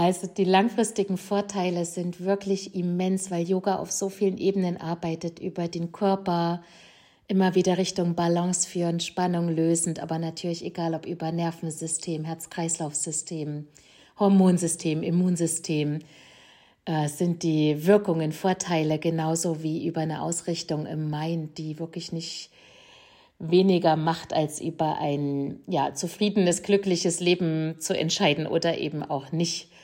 Also die langfristigen Vorteile sind wirklich immens, weil Yoga auf so vielen Ebenen arbeitet, über den Körper, immer wieder Richtung Balance führen, Spannung lösend, aber natürlich egal ob über Nervensystem, Herz-Kreislauf-System, Hormonsystem, Immunsystem, sind die Wirkungen, Vorteile genauso wie über eine Ausrichtung im Mind, die wirklich nicht weniger macht, als über ein zufriedenes, glückliches Leben zu entscheiden oder eben auch nicht.